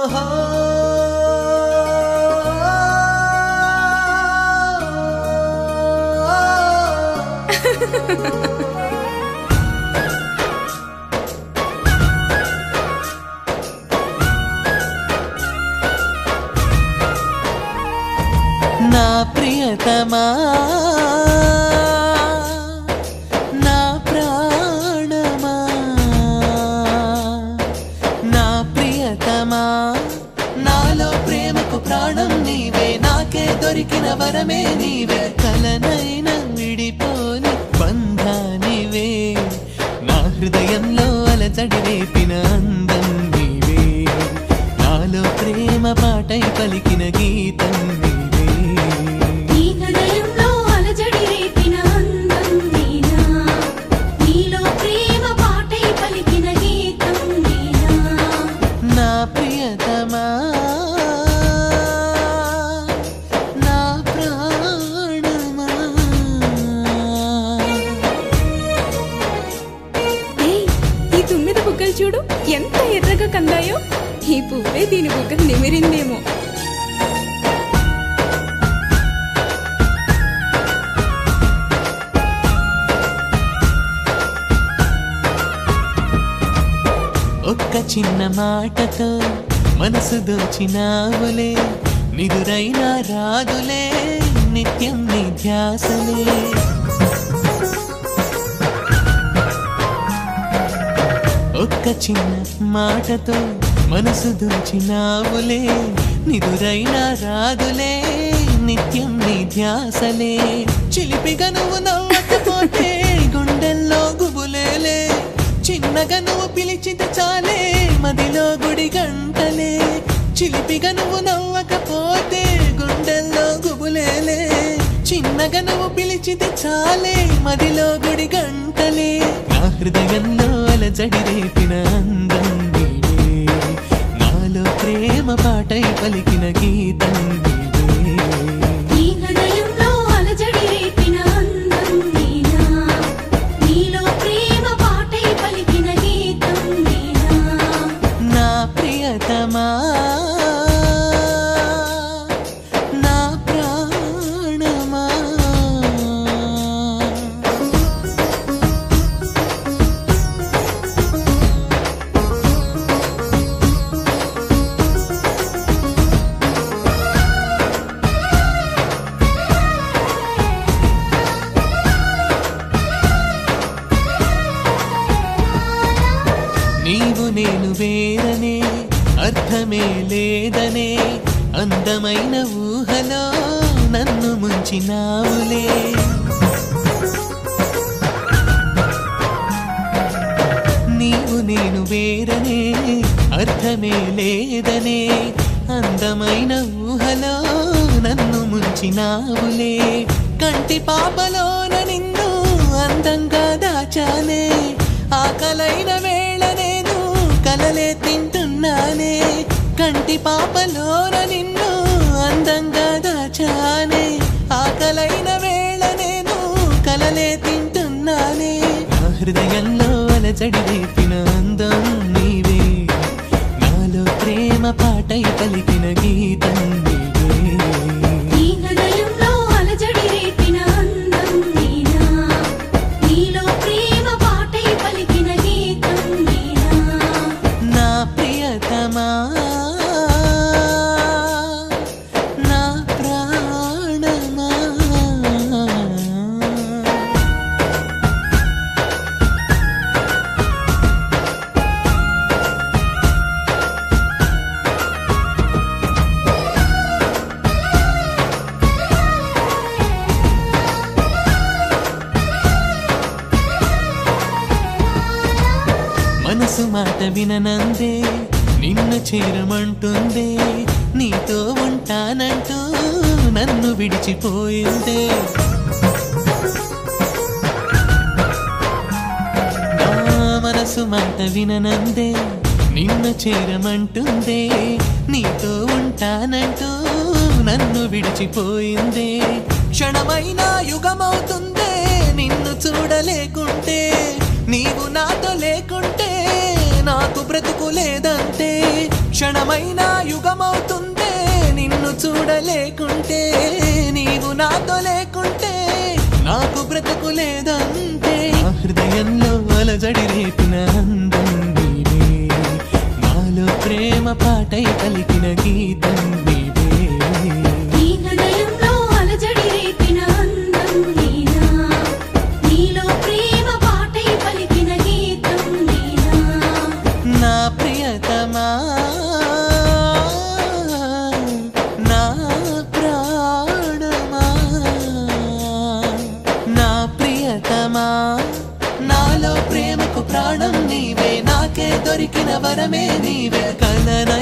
నా ప్రియతమా నా ప్రాణమా నా ప్రియతమా నాలో ప్రేమకు ప్రాణం నీవే నాకే దొరికిన వరమే నీవే కలనైనా విడిపోని బంధానివే నా హృదయంలో అలజడి రేపిన అందం నీవే నాలో ప్రేమ పాటై పలికిన గీతం చూడు ఎంత ఎర్రగా కందాయో ఈ పువ్వే దీని బుగ్గ నిమిరిందేమో ఒక్క చిన్న మాటతో మనసు దోచినావులే నిదురైనా రాదులే నిత్యం నీ ధ్యాసలే ఒక్క చిన్న మాటతో మనసు దోచినావులే నిదురైనా రాదులే నిత్యం నీ ధ్యాసలే చిలిపిగా నువ్వు నవ్వకపోతే గుండెల్లో గుబులేలే చిన్నగా నువ్వు పిలిచితే చాలే మదిలో గుడి గంటలే చిలిపిగా నువ్వు నవ్వకపోతే గుండెల్లో గుబులేలే చిన్నగా నువ్వు పిలిచితే చాలే మదిలో గుడి గంటలే నా హృదయంలో అలజడి రేపిన అందం నీవే నాలో ప్రేమ పాటై పలికిన గీతం నా ప్రియతమా నీవు నేను వేరనే అర్థమే లేదనే అందమైన ఊహలో నన్ను ముంచినావులే నీవు నేను వేరనే అర్థమే లేదనే అందమైన ఊహలో నన్ను ముంచినావులే కంటి పాపలోన నిన్ను అందంగా దాచానే ఆకలైన వేళ నేను కలలే తింటున్నానే కంటి పాపలోన నిన్ను అందంగా దాచానే ఆకలైన వేళ నేను కలలే తింటున్నానే నా హృదయంలో అలజడి రేపిన అందం నీవే నాలో ప్రేమ పాటై పలికిన గీతం మనసు మాట విననందే నిన్ను చేరమంటుందే నీతో ఉంటానంటూ నన్ను విడిచిపోయిందే నా మనసు మాట విననందే నిన్ను చేరమంటుందే నీతో ఉంటానంటూ నన్ను విడిచిపోయిందే క్షణమైన యుగమవుతుందే నిన్ను చూడలేకుంటే నీవు నాతో లేకుంటే నాకు బ్రతుకు లేదంటే క్షణమైన యుగమవుతుందే నిన్ను చూడలేకుంటే నీవు నాతో లేకుంటే నాకు బ్రతుకు లేదంటే నా హృదయంలో అలజడి రేపిన అందం నీవే నాలో ప్రేమ పాటై పలికిన గీతం నీవే నీ హృదయంలో అలజడి రేపిన అందం నీనా నీలో ప్రేమ పాటై పలికిన గీతం నీనా నా ప్రియతమా నా ప్రాణమా నా ప్రియతమా నాలో ప్రేమకు ప్రాణం నీవే నాకే దొరికిన వరమే నీవే కలన